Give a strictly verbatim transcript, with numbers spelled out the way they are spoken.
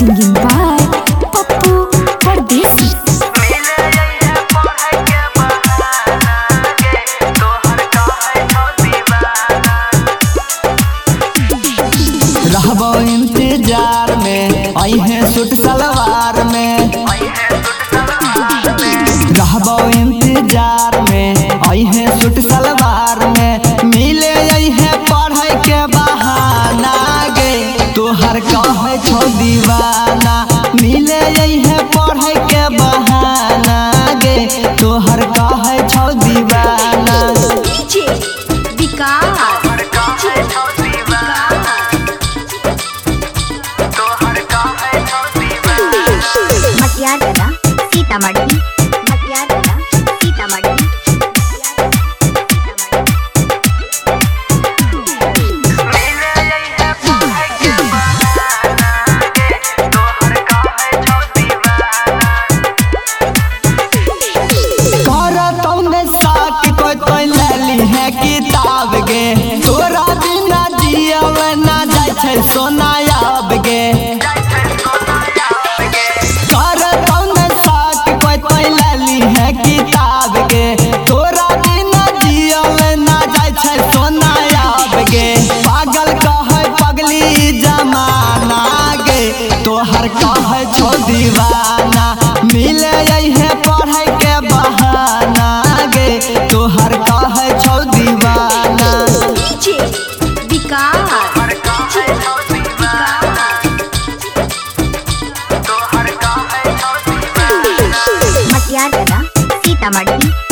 Singing by Pappu Pardesi. रहबो इंतजार में आई है सूट सलवार में, रहबो इंतजार में आई है सूट सलवार में, मिले आई है पढ़ाई के बहाना गे तोहर कहे छो दीवाना, मिले आई है पढ़ाई के बहाना गे तोहर कहे छो दीवाना। डीजे विकास मटियारगला सीतामढ़ी, मटियारगला सीतामढ़ी। किताब गे तोरा बिना जियब ना जाय छै सोनायाब गे, कर कौन साथ कोई कोई लली है किताब गे तोरा बिना जियब ना जाय छै सोनायाब गे, पागल कहे पगली जमाना गे तोहर कहे छो दीवाना, मिले है पढ़ाई के बहाना गे तोहर कहे छो दीवाना। डीजे विकास मटियारगला सीतामढ़ी।